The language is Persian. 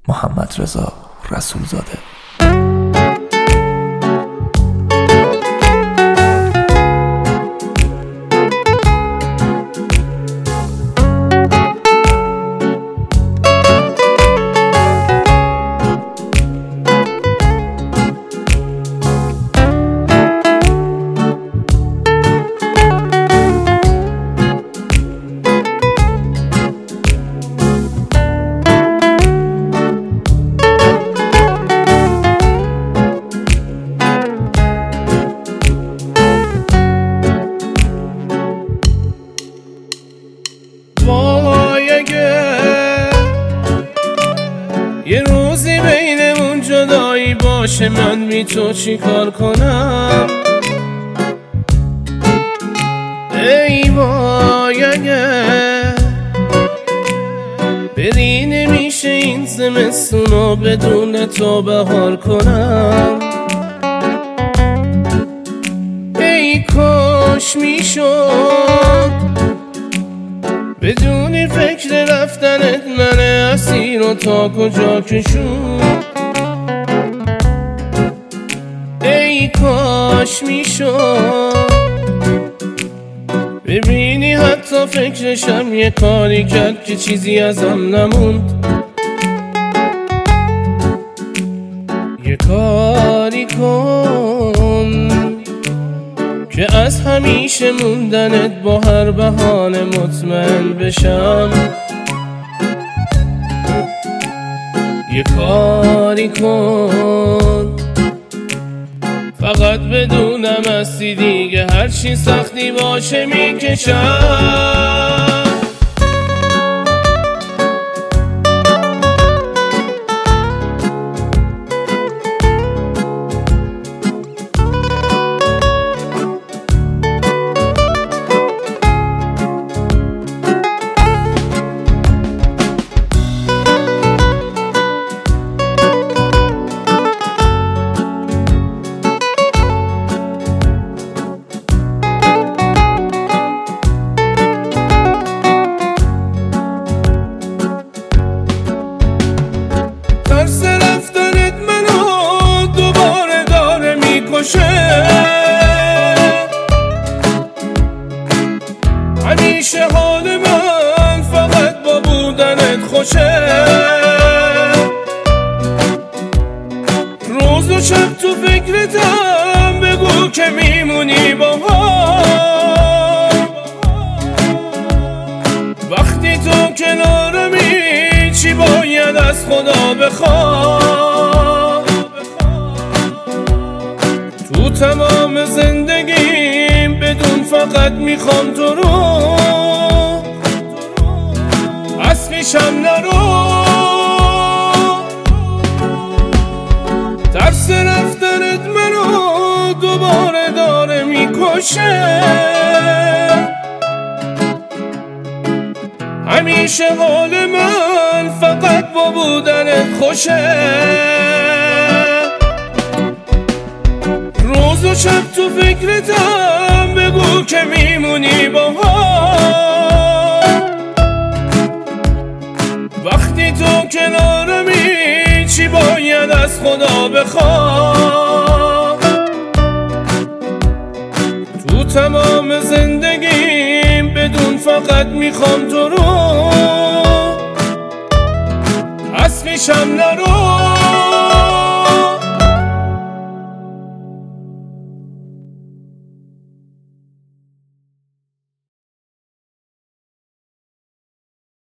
محمدرضا رسولزاده. یه روزی بینمون جدایی باشه، من بی تو چی کار کنم؟ ای وای اگه بری نمیشه این زمستونو بدون تو بهار کنم. ای کاش میشد بدونی فکر رفتنت من اسیر رو تا کجا کشون. ای کاش میشد ببینی حتی فکرشم یه کاری کرد که چیزی ازم نموند. یه کاری کن که از همیشه موندنت با هر بهانه مطمئن بشم. یه کاری کن فقط بدونم هستی دیگه، هرچی سختی باشه میکشم. ترس رفتنت منو دوباره داره میکشه، همیشه حال من فقط با بودنت خوشه. روز و شب تو فکرتم، بگو که میمونی با هم. وقتی تو کنارمی چی باید از خدا بخوام؟ تو تمام زندگیم بدون فقط میخوام تو رو، از پیشم نرو. ترس رفتنت منو دوباره داره میکشه، همیشه حال من فقط با بودنت خوشه. روز و شب تو فکرتم، بگو که میمونی با هم. وقتی تو کنارمی چی باید از خدا بخوام؟ تو تمام زندگیم بدون فقط میخوام تو رو، از پیشم نرو.